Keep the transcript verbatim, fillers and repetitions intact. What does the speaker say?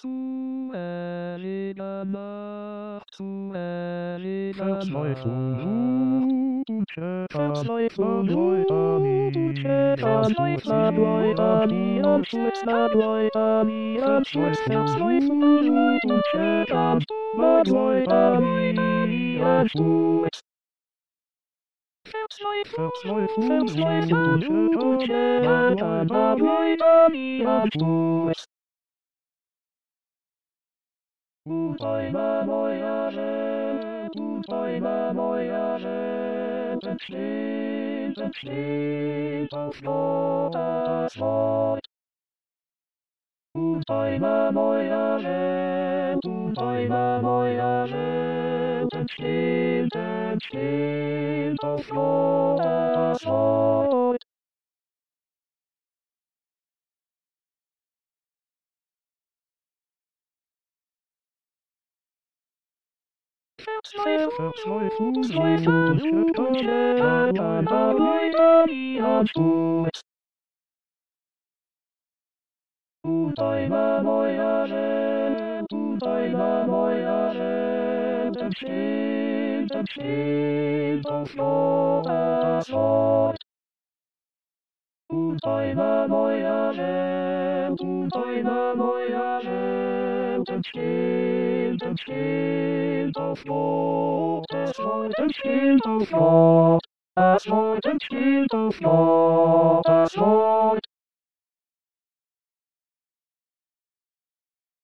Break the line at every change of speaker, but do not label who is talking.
zu Erlebner, zu Erlebner. Verzweiflung, Wut und Schmerz, Leute, die am Schluss bleibt, Leute, die am Schluss Verzweiflung, Wut und Schmerz, Leute, die am Schluss. Verzweiflung, Verzweiflung, Wut und Schmerz, Leute, die am Schluss. Utajma moja rzecz, utajma moja rzecz, ten szczyt, ten szczyt, to szkoda swój. Utajma moja rzecz, utajma moja rzecz, ten szczyt, ten szczyt, to szkoda swój. Verzweiflung, Verzweiflung, Wut und Schmerz, Leute, die am Schluss. Utajma moja rzecz, utajma moja rzecz, ten szczyt, ten szczyt, to szkoda swój. Utajma moja rzecz, utajma moja rzecz, ten szczyt, ten szczyt, to szkoda swój, ten szczyt, to szkoda swój, ten szczyt, to szkoda swój.